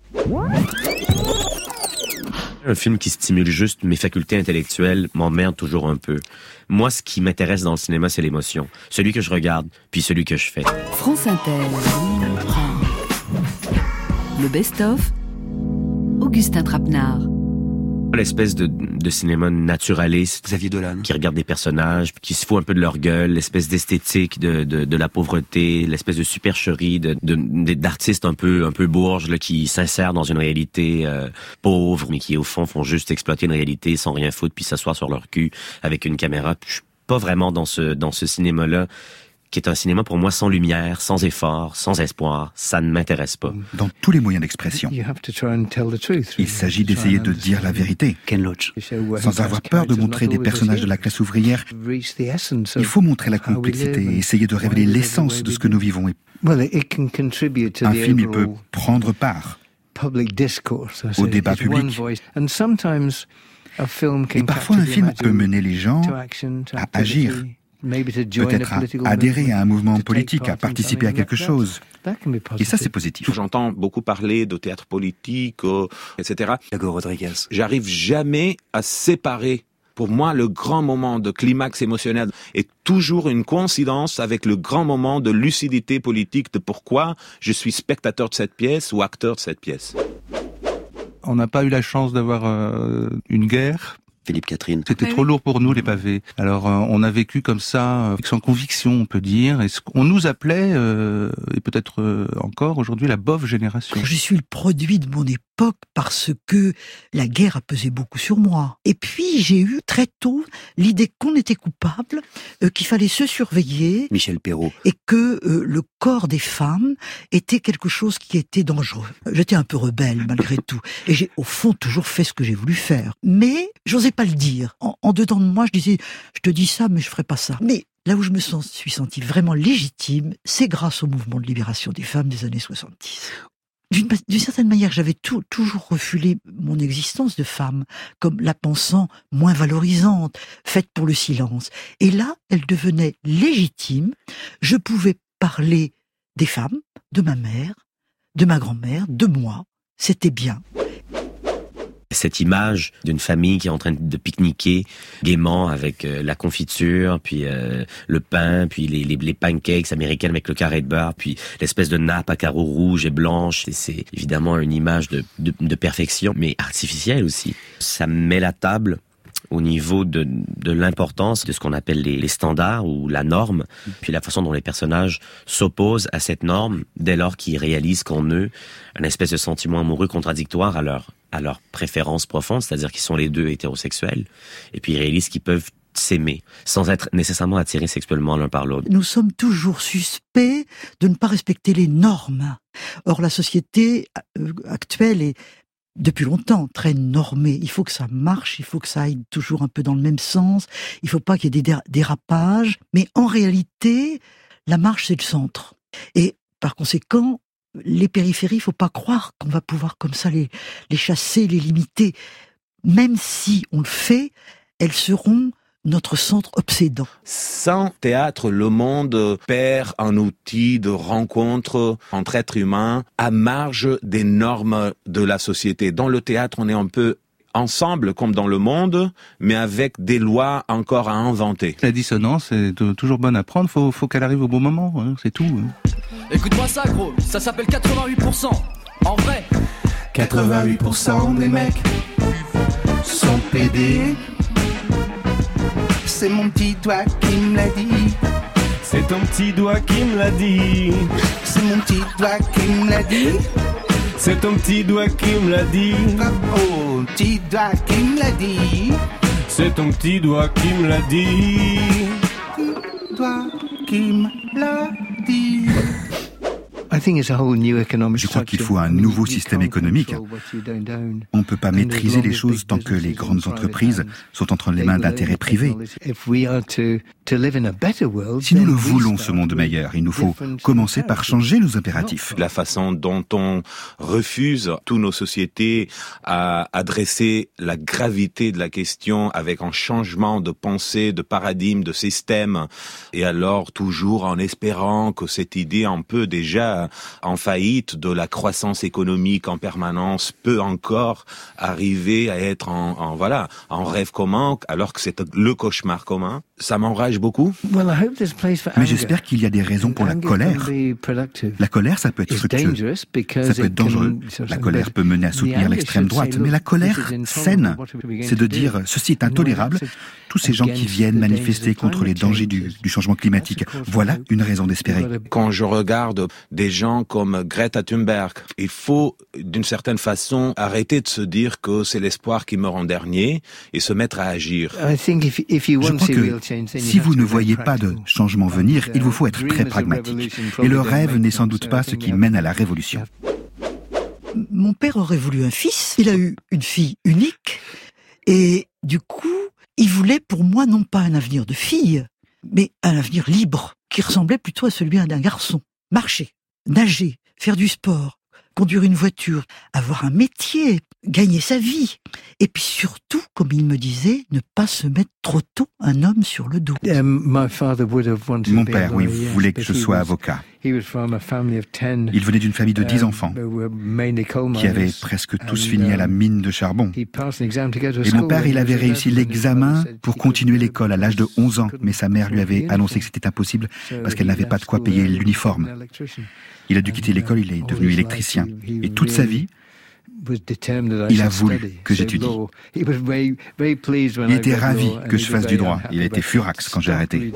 Un film qui stimule juste mes facultés intellectuelles m'emmerde toujours un peu. Moi, ce qui m'intéresse dans le cinéma, c'est l'émotion. Celui que je regarde, puis celui que je fais. France Inter. Le best-of, Augustin Trapenard. L'espèce de cinéma naturaliste, Xavier Dolan, qui regarde des personnages, qui se fout un peu de leur gueule, l'espèce d'esthétique de la pauvreté, l'espèce de supercherie d'artistes un peu bourges là, qui s'insèrent dans une réalité pauvre, mais qui au fond font juste exploiter une réalité sans rien foutre, puis s'asseoir sur leur cul avec une caméra. Je suis pas vraiment dans ce cinéma-là, qui est un cinéma pour moi sans lumière, sans effort, sans espoir. Ça ne m'intéresse pas. Dans tous les moyens d'expression, il s'agit d'essayer de dire la vérité. Ken Loach. Sans avoir peur de montrer des personnages de la classe ouvrière, il faut montrer la complexité et essayer de révéler l'essence de ce que nous vivons. Un film, il peut prendre part au débat public. Et parfois, un film peut mener les gens à agir, peut-être à adhérer à un mouvement politique, à participer à quelque chose. Et ça, c'est positif. J'entends beaucoup parler de théâtre politique, etc. Iago Rodriguez. J'arrive jamais à séparer. Pour moi, le grand moment de climax émotionnel est toujours une coïncidence avec le grand moment de lucidité politique de pourquoi je suis spectateur de cette pièce ou acteur de cette pièce. On n'a pas eu la chance d'avoir une guerre. Philippe Catherine. C'était trop lourd pour nous, les pavés. Alors, on a vécu comme ça, sans conviction, on peut dire. Et on nous appelait, et peut-être encore aujourd'hui, la bof génération. Je suis le produit de mon époque parce que la guerre a pesé beaucoup sur moi. Et puis, j'ai eu très tôt l'idée qu'on était coupable, qu'il fallait se surveiller. Michel Perrault. Et que le corps des femmes était quelque chose qui était dangereux. J'étais un peu rebelle, malgré tout. Et j'ai, au fond, toujours fait ce que j'ai voulu faire. Mais j'osais pas le dire. En dedans de moi, je disais, je te dis ça, mais je ferai pas ça. Mais là où je me suis sentie vraiment légitime, c'est grâce au mouvement de libération des femmes des années 70. D'une certaine manière, j'avais toujours refulé mon existence de femme, comme la pensant moins valorisante, faite pour le silence. Et là, elle devenait légitime. Je pouvais parler des femmes, de ma mère, de ma grand-mère, de moi. C'était bien. Cette image d'une famille qui est en train de pique-niquer gaiement avec la confiture, puis le pain, puis les pancakes américaines avec le carré de beurre, puis l'espèce de nappe à carreaux rouges et blanches. C'est évidemment une image de perfection, mais artificielle aussi. Ça met la table au niveau de l'importance de ce qu'on appelle les standards ou la norme, puis la façon dont les personnages s'opposent à cette norme dès lors qu'ils réalisent qu'en eux, une espèce de sentiment amoureux contradictoire à leur préférence profonde, c'est-à-dire qu'ils sont les deux hétérosexuels, et puis ils réalisent qu'ils peuvent s'aimer, sans être nécessairement attirés sexuellement l'un par l'autre. Nous sommes toujours suspects de ne pas respecter les normes. Or, la société actuelle est depuis longtemps très normée. Il faut que ça marche, il faut que ça aille toujours un peu dans le même sens, il ne faut pas qu'il y ait des dérapages, mais en réalité, la marche, c'est le centre. Et par conséquent, les périphéries, il ne faut pas croire qu'on va pouvoir comme ça les chasser, les limiter. Même si on le fait, elles seront notre centre obsédant. Sans théâtre, le monde perd un outil de rencontre entre êtres humains à marge des normes de la société. Dans le théâtre, on est un peu ensemble comme dans le monde, mais avec des lois encore à inventer. La dissonance est toujours bonne à prendre, faut qu'elle arrive au bon moment, hein, c'est tout. Hein. Écoute-moi ça, gros, ça s'appelle 88%. En vrai, 88% des mecs sont pédés. C'est mon petit doigt qui me l'a dit. C'est ton petit doigt qui me l'a dit. C'est mon petit doigt qui me l'a dit. C'est ton petit doigt qui me l'a dit. Oh, petit doigt qui me l'a dit. C'est ton petit doigt qui me l'a dit. Petit doigt qui me l'a dit. Je crois qu'il faut un nouveau système économique. On ne peut pas maîtriser les choses tant que les grandes entreprises sont entre les mains d'intérêts privés. Si nous le voulons, ce monde meilleur, il nous faut commencer par changer nos impératifs. La façon dont on refuse, toutes nos sociétés, à adresser la gravité de la question avec un changement de pensée, de paradigme, de système, et alors toujours en espérant que cette idée un peu déjà en faillite, de la croissance économique en permanence, peut encore arriver à être en rêve commun, alors que c'est le cauchemar commun. Ça m'enrage beaucoup. Mais j'espère qu'il y a des raisons pour la colère. La colère, ça peut être fructueux, ça peut être dangereux. La colère peut mener à soutenir l'extrême droite, mais la colère saine, c'est de dire ceci est intolérable. Tous ces gens qui viennent manifester contre les dangers du changement climatique, voilà une raison d'espérer. Quand je regarde des gens comme Greta Thunberg, il faut d'une certaine façon arrêter de se dire que c'est l'espoir qui meurt en dernier et se mettre à agir. Je crois que si vous ne voyez pas de changement venir, il vous faut être très pragmatique. Et le rêve n'est sans doute pas ce qui mène à la révolution. Mon père aurait voulu un fils, il a eu une fille unique, et du coup, il voulait pour moi non pas un avenir de fille, mais un avenir libre, qui ressemblait plutôt à celui d'un garçon. Marcher, nager, faire du sport, conduire une voiture, avoir un métier, gagner sa vie. Et puis surtout, comme il me disait, ne pas se mettre trop tôt un homme sur le dos. Mon père, oui, voulait que je sois avocat. Il venait d'une famille de 10 enfants, qui avaient presque tous fini à la mine de charbon. Et mon père, il avait réussi l'examen pour continuer l'école à l'âge de 11 ans, mais sa mère lui avait annoncé que c'était impossible parce qu'elle n'avait pas de quoi payer l'uniforme. Il a dû quitter l'école, il est devenu électricien. Et toute sa vie, il a voulu que j'étudie. Il était ravi que je fasse du droit. Il a été furax quand j'ai arrêté.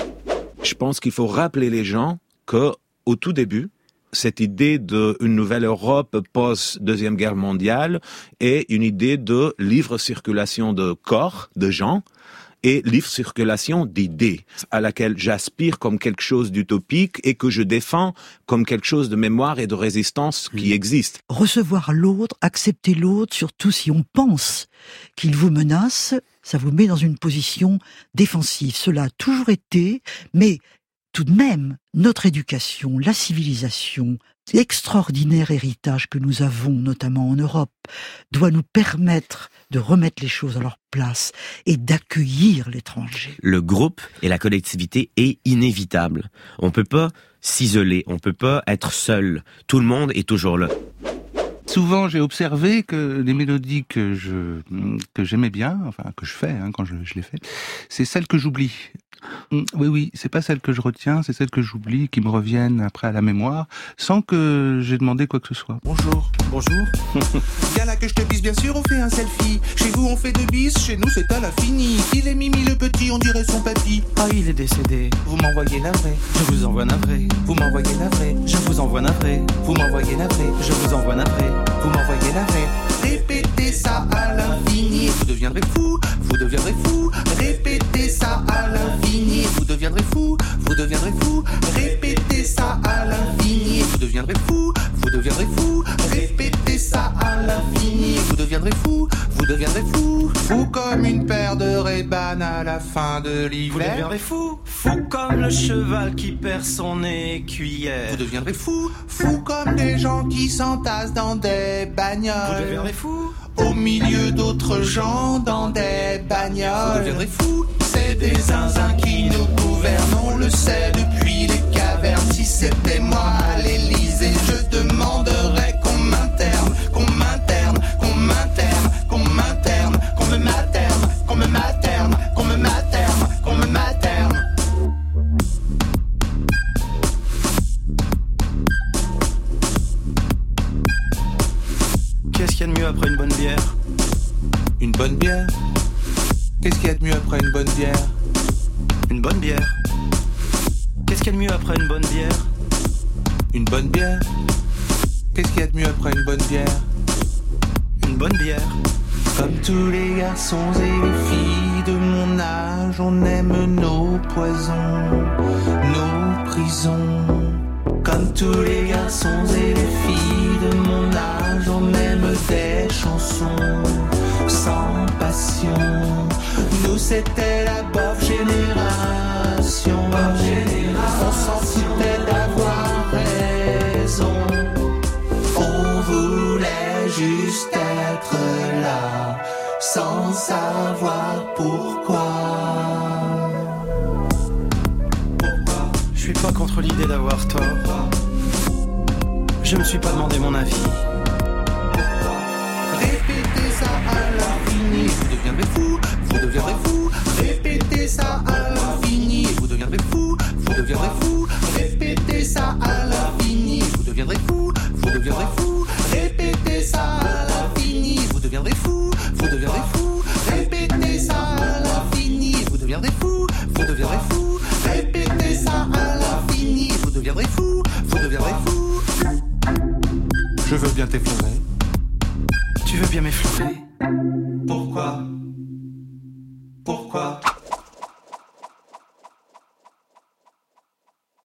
Je pense qu'il faut rappeler les gens que, au tout début, cette idée d'une nouvelle Europe post-Deuxième Guerre mondiale est une idée de libre circulation de corps, de gens, et libre circulation d'idées, à laquelle j'aspire comme quelque chose d'utopique et que je défends comme quelque chose de mémoire et de résistance qui existe. Recevoir l'autre, accepter l'autre, surtout si on pense qu'il vous menace, ça vous met dans une position défensive. Cela a toujours été, mais tout de même, notre éducation, la civilisation, l'extraordinaire héritage que nous avons, notamment en Europe, doit nous permettre de remettre les choses à leur place et d'accueillir l'étranger. Le groupe et la collectivité est inévitable. On peut pas s'isoler, on peut pas être seul. Tout le monde est toujours là. Souvent, j'ai observé que les mélodies que j'aimais bien, enfin que je fais quand je les fais, c'est celles que j'oublie. Oui, c'est pas celles que je retiens, c'est celles que j'oublie, qui me reviennent après à la mémoire, sans que j'ai demandé quoi que ce soit. Bonjour. Viens là que je te bise, bien sûr, on fait un selfie. Chez vous, on fait 2 bises, chez nous, c'est à l'infini. Il est Mimi le petit, on dirait son papy. Ah, il est décédé. Vous m'envoyez navré. Je vous envoie navré. Vous m'envoyez navré. Je vous envoie navré. Vous m'envoyez navré. Je vous envoie navré. Vous m'envoyez navré. Répétez ça à l'infini. Vous deviendrez fou. Vous deviendrez fou. Répétez ça à l'infini. Vous deviendrez fou. Vous deviendrez fou. Répétez ça à l'infini. Vous deviendrez fou. Vous deviendrez fou. Répétez ça à l'infini. Vous deviendrez fou. Vous deviendrez fou. Fou comme une paire de Ray-Ban à la fin de l'hiver. Vous deviendrez fou. Fou comme le cheval qui perd son écuyère. Vous deviendrez fou. Fou comme des gens qui s'entassent dans des bagnoles. Vous deviendrez fou. Au milieu d'autres gens dans des bagnoles. Vous deviendrez fou. C'est des zinzins qui nous gouvernent. On le sait depuis les cavernes. Si c'était moi à l'Élysée, je demanderais qu'on m'interne, qu'on m'interne, qu'on m'interne, qu'on m'interne, qu'on me materne, qu'on me materne, qu'on me materne, qu'on me materne. Qu'est-ce qu'il y a de mieux après une bonne bière? Une bonne bière? Qu'est-ce qu'il y a de mieux après une bonne bière? Une bonne bière. Qu'est-ce qu'il y a de mieux après une bonne bière? Une bonne bière? Qu'est-ce qu'il y a de mieux après une bonne bière? Une bonne bière. Comme tous les garçons et les filles de mon âge, on aime nos poisons, nos prisons. Comme tous les garçons et les filles de mon âge, on aime des chansons sans passion. Nous c'était la bof génération. On s'en foutait d'avoir raison. On voulait juste être là, sans savoir pourquoi. Je suis pas contre l'idée d'avoir tort. Je me suis pas demandé mon avis. Répétez ça à l'infini, vous deviendrez fou, vous deviendrez fou. Répétez ça à l'infini, vous deviendrez fou, vous deviendrez fou. Répétez ça à l'infini, vous deviendrez fou, vous deviendrez fou. Répétez ça à l'infini, vous deviendrez fou, vous deviendrez fou. Répétez ça à l'infini, vous deviendrez fou, vous deviendrez fou. Répétez ça à l'infini, vous deviendrez fou, vous deviendrez fou. Je veux bien t'effleurer. Tu veux bien m'effleurer? Pourquoi? Pourquoi?